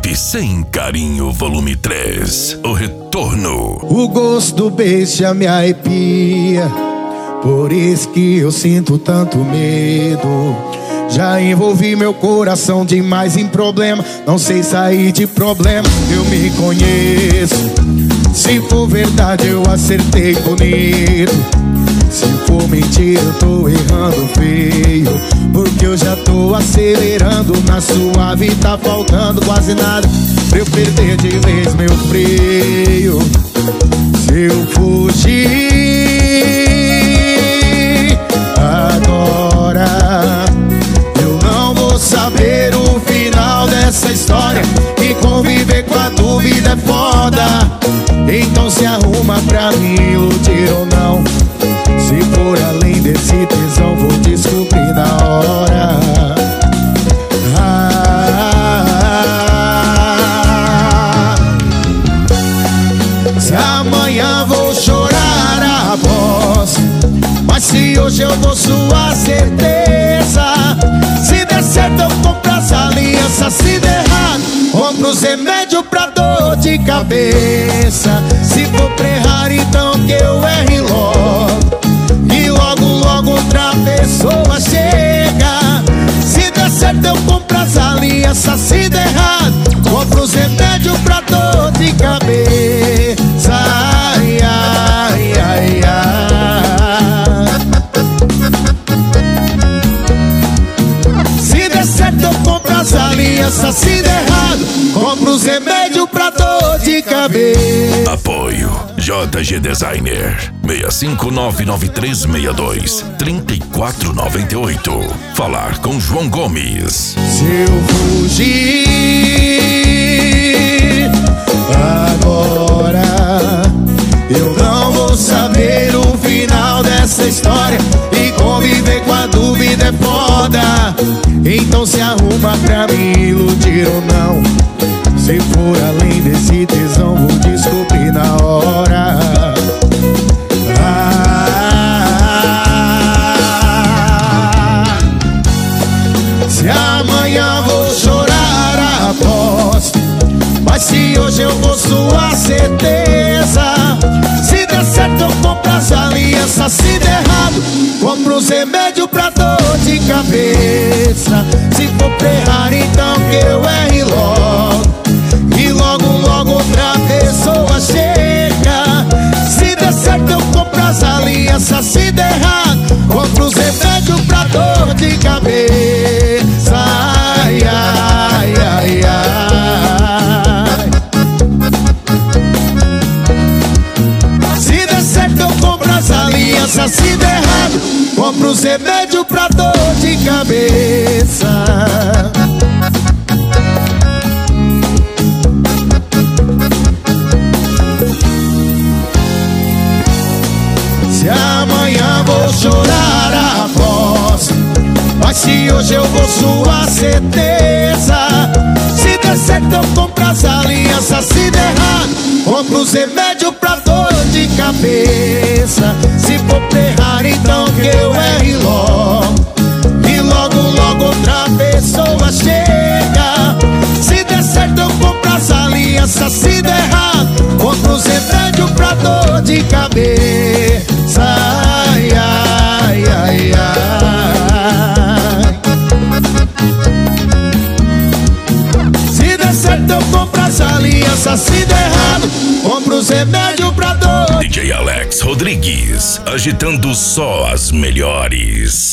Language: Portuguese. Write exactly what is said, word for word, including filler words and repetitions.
Clipe Sem Carinho, volume três. O retorno. O gosto do beijo já me arrepia, por isso que eu sinto tanto medo. Já envolvi meu coração demais em problema, não sei sair de problema, eu me conheço. Se for verdade eu acertei bonito, se for mentira eu tô errando feio. Porque eu já tô acelerando na suave, tá faltando quase nada pra eu perder de vez meu freio. Se eu fugir agora, eu não vou saber o final dessa história, e conviver com a dúvida é foda. Então se arruma pra me iludir ou não. Se for além desse tesão, vou descobrir na hora. ah, Se amanhã vou chorar a voz, mas se hoje eu vou suar certeza. Se der certo eu compro as alianças, se der errado compro os remédios pra dor de cabeça. Se for pra errar então que eu erre logo, e logo logo outra pessoa chega. Se der certo eu compro as alianças, se der errado compro os remédios pra dor de cabeça. Ai, ai, ai, ai. Se der certo eu compro as alianças, se der errado compro os remédios pra dor de cabeça. Apoio J G Designer seis cinco nove nove três seis dois três quatro nove oito. Falar com João Gomes. Se eu fugir agora, eu não vou saber o final dessa história, e conviver com a dúvida é foda. Então se arruma pra me iludir ou não. Se for além desse tesão, vou descobrir na hora. ah, Se amanhã vou chorar após, mas se hoje eu vou suar certeza. Se der certo eu compro as alianças, se der errado compro os remédios pra dor de cabeça. Se for pra errar então que eu erre logo, e logo logo outra pessoa chega. Se der certo eu compro as alianças, se der errado compro os remédios pra dor de cabeça. Ai, ai, ai, ai. Se der certo eu compro as alianças, se der errado compro os remédios pra dor de cabeça. Se amanhã vou chorar a voz, mas se hoje eu vou suar certeza. Se der certo eu compro as alianças, se der errado compro os remédios pra dor de cabeça. Se for pra errar então que eu erre logo, e logo logo outra pessoa chega. Se der certo eu compro as alianças, se der errado compro os remédios pra dor de cabeça. Ai, ai, ai, ai. Se der certo eu compro as alianças, se der errado compro os remédios pra dor. D J Alex Rodrigues, agitando só as melhores.